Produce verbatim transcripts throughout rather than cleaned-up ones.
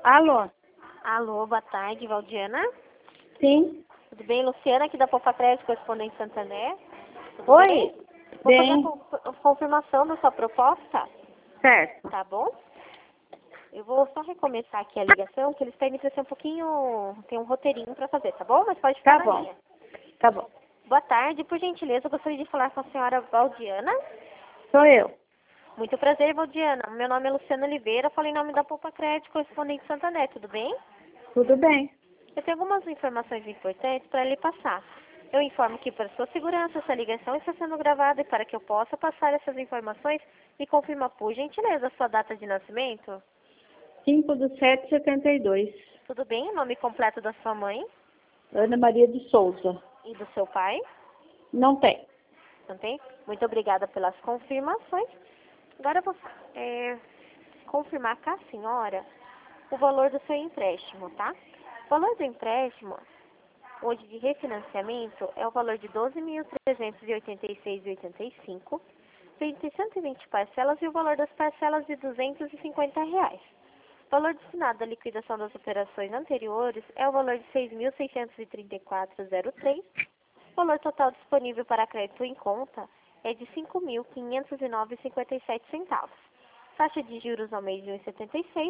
Alô? Alô, boa tarde, Valdiana. Sim. Tudo bem? Luciana, aqui da Poupa Crédito, correspondente Santander. Tudo Oi? bem? Vou fazer a Bem. con- confirmação da sua proposta, Certo. tá bom? Eu vou só recomeçar aqui a ligação, que eles pedem pra ser um pouquinho... Tem um roteirinho pra fazer, tá bom? Mas pode ficar Tá na bom. linha. Tá bom. Boa tarde, por gentileza, eu gostaria de falar com a senhora Valdiana. Sou eu. Muito prazer, Valdiana. Meu nome é Luciana Oliveira, falo em nome da Poupa Crédito, correspondente Santander, tudo bem? Tudo bem. Eu tenho algumas informações importantes para lhe passar. Eu informo que, para sua segurança, essa ligação está sendo gravada e para que eu possa passar essas informações, me confirma, por gentileza, a sua data de nascimento. cinco de sete de setenta e dois. Tudo bem? O nome completo da sua mãe Ana Maria de Souza. e do seu pai. Não tem. Não tem? Muito obrigada pelas confirmações. Agora eu vou é, confirmar com a senhora o valor do seu empréstimo, tá? O valor do empréstimo, hoje de refinanciamento, é o valor de doze mil trezentos e oitenta e seis reais e oitenta e cinco centavos, feito em cento e vinte parcelas e o valor das parcelas de duzentos e cinquenta reais. O valor destinado à liquidação das operações anteriores é o valor de seis mil seiscentos e trinta e quatro reais e zero três centavos. O valor total disponível para crédito em conta é de cinco mil quinhentos e nove reais e cinquenta e sete centavos. Taxa de juros ao mês de um vírgula setenta e seis.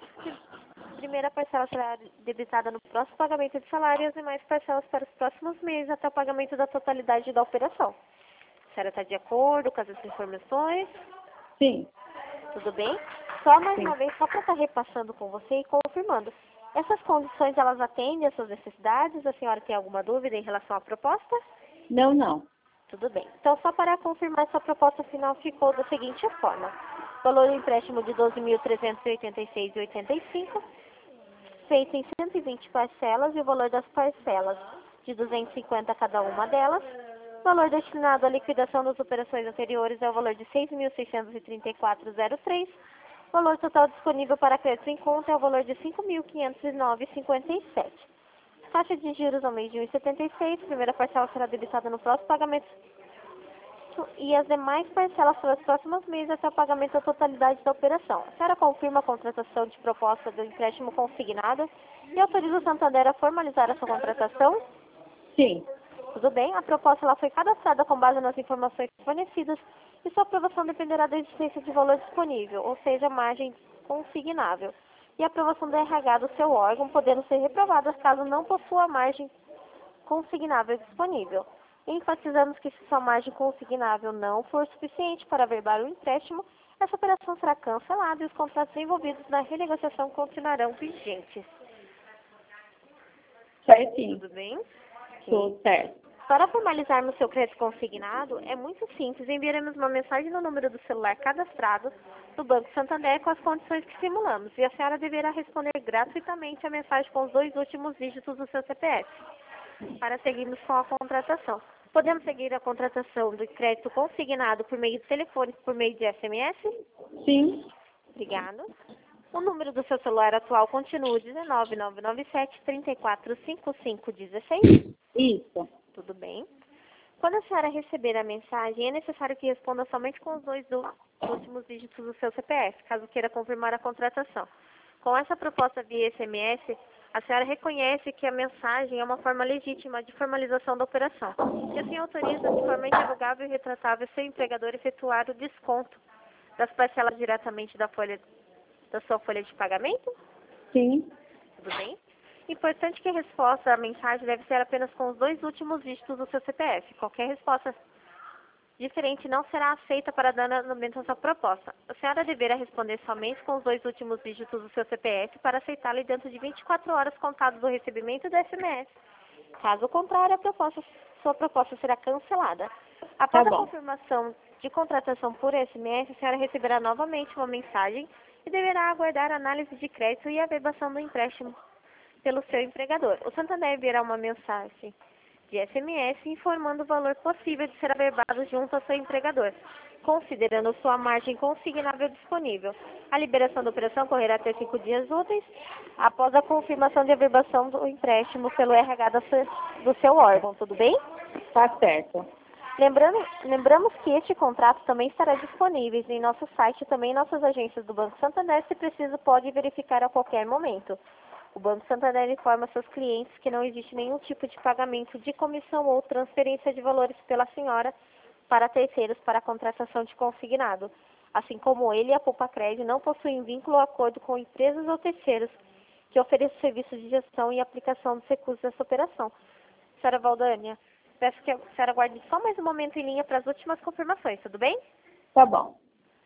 Primeira parcela será debitada no próximo pagamento de salário e as demais parcelas para os próximos meses até o pagamento da totalidade da operação. A senhora está de acordo com essas informações? Sim. Tudo bem? Só mais Sim. uma vez, só para estar repassando com você e confirmando. Essas condições, elas atendem às suas necessidades? A senhora tem alguma dúvida em relação à proposta? Não, não. Tudo bem. Então, só para confirmar, essa proposta final ficou da seguinte forma. Valor do empréstimo de doze mil trezentos e oitenta e seis reais e oitenta e cinco centavos, feito em cento e vinte parcelas, e o valor das parcelas de duzentos e cinquenta cada uma delas. O valor destinado à liquidação das operações anteriores é o valor de seis mil seiscentos e trinta e quatro reais e zero três centavos. O valor total disponível para crédito em conta é o valor de cinco mil quinhentos e nove reais e cinquenta e sete centavos. Taxa de juros ao mês de um vírgula setenta e seis. Primeira parcela será debitada no próximo pagamento e as demais parcelas para os próximos meses até o pagamento da totalidade da operação. A senhora confirma a contratação de proposta do empréstimo consignado e autoriza o Santander a formalizar a sua contratação? Sim. Tudo bem, a proposta ela foi cadastrada com base nas informações fornecidas e sua aprovação dependerá da existência de valor disponível, ou seja, margem consignável, e a aprovação do R H do seu órgão, podendo ser reprovada caso não possua margem consignável disponível. Enfatizamos que se sua margem consignável não for suficiente para averbar o empréstimo, essa operação será cancelada e os contratos envolvidos na renegociação continuarão vigentes. Certinho. Tudo bem? Tudo certo. Para formalizarmos seu crédito consignado, é muito simples. Enviaremos uma mensagem no número do celular cadastrado do Banco Santander com as condições que simulamos. E a senhora deverá responder gratuitamente a mensagem com os dois últimos dígitos do seu C P F, para seguirmos com a contratação. Podemos seguir a contratação do crédito consignado por meio de telefone, por meio de S M S? Sim. Obrigada. O número do seu celular atual continua um nove nove nove sete, três quatro cinco cinco um seis? Isso. Tudo bem. Quando a senhora receber a mensagem, é necessário que responda somente com os dois do- últimos dígitos do seu C P F, caso queira confirmar a contratação. Com essa proposta via S M S, a senhora reconhece que a mensagem é uma forma legítima de formalização da operação. E assim autoriza de forma irrevogável e retratável seu empregador efetuar o desconto das parcelas diretamente da, folha, da sua folha de pagamento? Sim. Tudo bem? Importante que a resposta à mensagem deve ser apenas com os dois últimos dígitos do seu C P F. Qualquer resposta diferente não será aceita para dar andamento à sua proposta. A senhora deverá responder somente com os dois últimos dígitos do seu C P F para aceitá-lo dentro de vinte e quatro horas contadas do recebimento do S M S. Caso contrário, a proposta, sua proposta será cancelada. Após Tá a bom. confirmação de contratação por S M S, a senhora receberá novamente uma mensagem e deverá aguardar a análise de crédito e a averbação do empréstimo pelo seu empregador. O Santander enviará uma mensagem de S M S informando o valor possível de ser averbado junto ao seu empregador, considerando sua margem consignável disponível. A liberação da operação ocorrerá até cinco dias úteis após a confirmação de averbação do empréstimo pelo R H da seu- do seu órgão. Tudo bem? Tá certo. Lembrando, lembramos que este contrato também estará disponível em nosso site e também em nossas agências do Banco Santander. Se preciso, pode verificar a qualquer momento. O Banco Santander informa seus clientes que não existe nenhum tipo de pagamento de comissão ou transferência de valores pela senhora para terceiros para a contratação de consignado. Assim como ele e a Poupa Crédito não possuem vínculo ou acordo com empresas ou terceiros que ofereçam serviços de gestão e aplicação dos recursos dessa operação. Senhora Valdânia, peço que a senhora aguarde só mais um momento em linha para as últimas confirmações, tudo bem? Tá bom.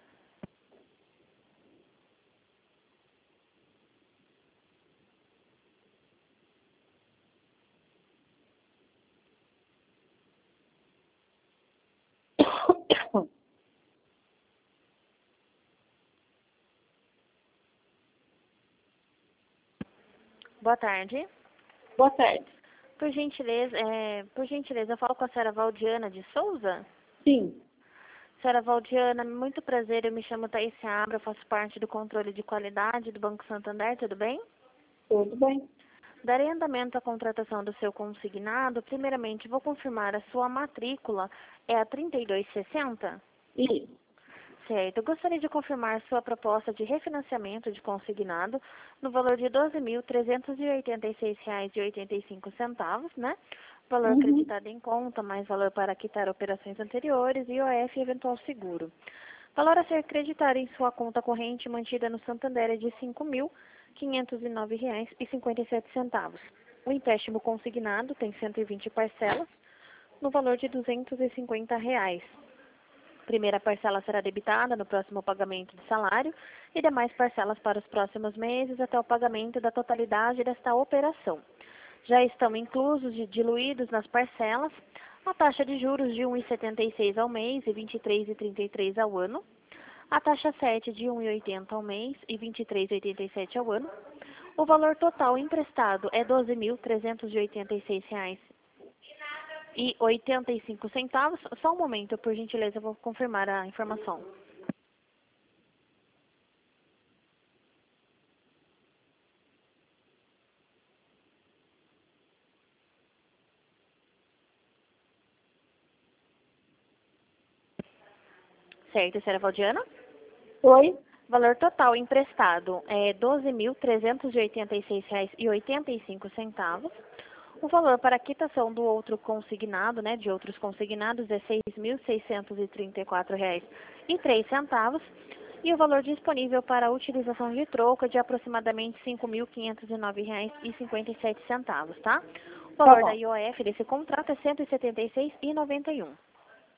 Boa tarde. Boa tarde. Por gentileza, é, por gentileza, eu falo com a senhora Valdiana de Souza? Sim, Senhora Valdiana, muito prazer, eu me chamo Thaís Seabra, eu faço parte do controle de qualidade do Banco Santander, tudo bem? tudo bem. Darei andamento à contratação do seu consignado. Primeiramente, vou confirmar a sua matrícula, é a trinta e dois sessenta? Isso. Certo. Eu gostaria de confirmar sua proposta de refinanciamento de consignado no valor de doze mil trezentos e oitenta e seis reais e oitenta e cinco centavos, né? Valor Uhum. acreditado em conta, mais valor para quitar operações anteriores, I O F e eventual seguro. Valor a ser acreditado em sua conta corrente mantida no Santander é de cinco mil quinhentos e nove reais e cinquenta e sete centavos. O empréstimo consignado tem cento e vinte parcelas no valor de duzentos e cinquenta reais. Primeira parcela será debitada no próximo pagamento de salário e demais parcelas para os próximos meses até o pagamento da totalidade desta operação. Já estão inclusos e diluídos nas parcelas a taxa de juros de um vírgula setenta e seis ao mês e vinte e três vírgula trinta e três ao ano, a taxa sete de um vírgula oitenta ao mês e vinte e três vírgula oitenta e sete ao ano. O valor total emprestado é doze mil trezentos e oitenta e seis reais e oitenta e cinco centavos. Só um momento, por gentileza, eu vou confirmar a informação. Certo, senhora Valdiana? Oi? Valor total emprestado é doze mil trezentos e oitenta e seis reais e oitenta e cinco centavos. O valor para a quitação do outro consignado, né, de outros consignados, é seis mil seiscentos e trinta e quatro reais e três centavos. E o valor disponível para a utilização de troca é de aproximadamente cinco mil quinhentos e nove reais e cinquenta e sete centavos, tá? O Tá valor da bom. I O F desse contrato é cento e setenta e seis reais e noventa e um centavos.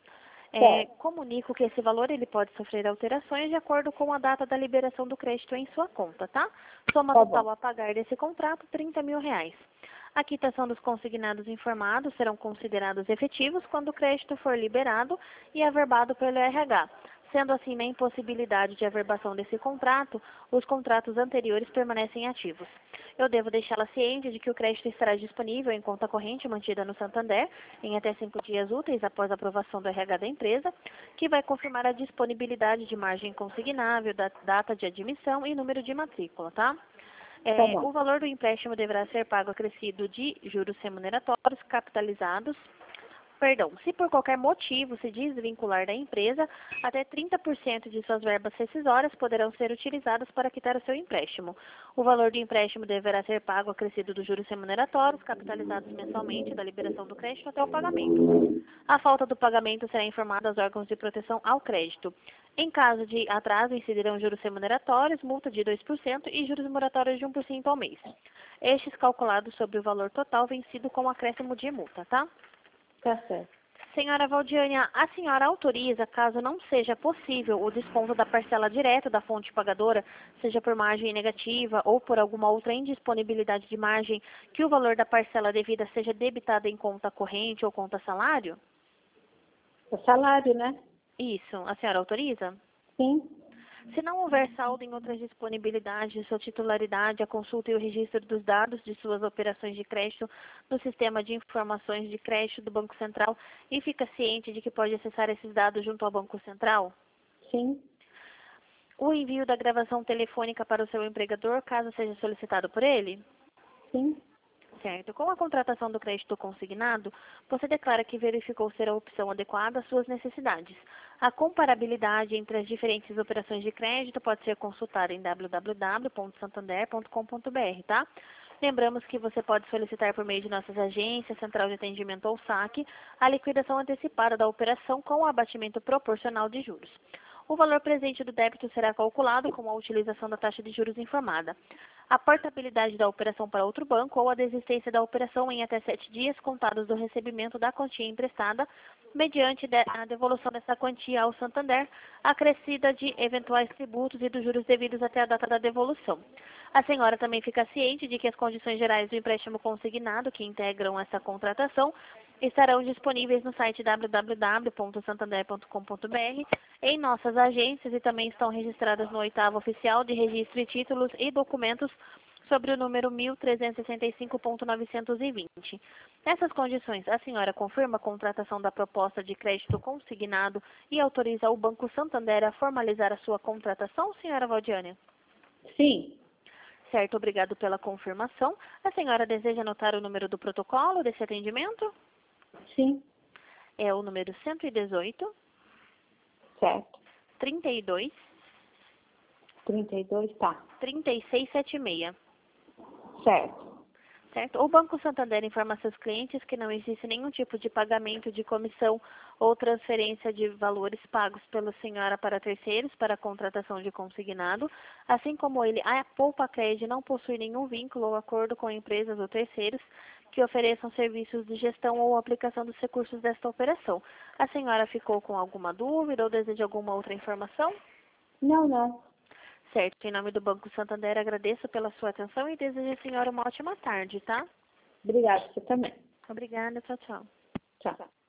É, Certo. comunico que esse valor ele pode sofrer alterações de acordo com a data da liberação do crédito em sua conta, tá? Soma Tá total bom. a pagar desse contrato, trinta mil reais. A quitação dos consignados informados serão considerados efetivos quando o crédito for liberado e averbado pelo R H. Sendo assim, na impossibilidade de averbação desse contrato, os contratos anteriores permanecem ativos. Eu devo deixá-la ciente de que o crédito estará disponível em conta corrente mantida no Santander em até cinco dias úteis após a aprovação do R H da empresa, que vai confirmar a disponibilidade de margem consignável, da data de admissão e número de matrícula, tá? Tá É, o bom. valor do empréstimo deverá ser pago acrescido de juros remuneratórios capitalizados. Perdão, se por qualquer motivo se desvincular da empresa, até trinta por cento de suas verbas rescisórias poderão ser utilizadas para quitar o seu empréstimo. O valor do empréstimo deverá ser pago acrescido dos juros remuneratórios, capitalizados mensalmente da liberação do crédito até o pagamento. A falta do pagamento será informada aos órgãos de proteção ao crédito. Em caso de atraso, incidirão juros remuneratórios, multa de dois por cento e juros moratórios de um por cento ao mês. Estes calculados sobre o valor total vencido com acréscimo de multa, tá? Tá certo. Senhora Valdiânia, a senhora autoriza, caso não seja possível, o desconto da parcela direta da fonte pagadora, seja por margem negativa ou por alguma outra indisponibilidade de margem, que o valor da parcela devida seja debitado em conta corrente ou conta salário? O salário, né? Isso, a senhora autoriza? Sim. Se não houver saldo em outras disponibilidades de sua titularidade, a consulta e o registro dos dados de suas operações de crédito no sistema de informações de crédito do Banco Central e fica ciente de que pode acessar esses dados junto ao Banco Central? Sim. O envio da gravação telefônica para o seu empregador, caso seja solicitado por ele? Sim. Certo. Com a contratação do crédito consignado, você declara que verificou ser a opção adequada às suas necessidades. A comparabilidade entre as diferentes operações de crédito pode ser consultada em w w w ponto santander ponto com ponto b r, tá? Lembramos que você pode solicitar por meio de nossas agências, central de atendimento ou saque, a liquidação antecipada da operação com o abatimento proporcional de juros. O valor presente do débito será calculado com a utilização da taxa de juros informada. A portabilidade da operação para outro banco ou a desistência da operação em até sete dias contados do recebimento da quantia emprestada, mediante a devolução dessa quantia ao Santander, acrescida de eventuais tributos e dos juros devidos até a data da devolução. A senhora também fica ciente de que as condições gerais do empréstimo consignado que integram essa contratação estarão disponíveis no site w w w ponto santander ponto com ponto b r, em nossas agências e também estão registradas no oitavo oficial de registro de títulos e documentos sobre o número mil trezentos e sessenta e cinco ponto novecentos e vinte. Nessas condições, a senhora confirma a contratação da proposta de crédito consignado e autoriza o Banco Santander a formalizar a sua contratação, senhora Valdiane? Sim. Certo, obrigado pela confirmação. A senhora deseja anotar o número do protocolo desse atendimento? Sim. É o número cento e dezoito, Certo. trinta e dois, trinta e dois, tá. trinta e seis setenta e seis. Certo. Certo? O Banco Santander informa a seus clientes que não existe nenhum tipo de pagamento de comissão ou transferência de valores pagos pela senhora para terceiros para a contratação de consignado, assim como ele, a Poupa Cred não possui nenhum vínculo ou acordo com empresas ou terceiros que ofereçam serviços de gestão ou aplicação dos recursos desta operação. A senhora ficou com alguma dúvida ou deseja alguma outra informação? Não, não. Certo, em nome do Banco Santander, agradeço pela sua atenção e desejo à senhora uma ótima tarde, tá? Obrigada, você também. Obrigada, tchau, tchau. Tchau.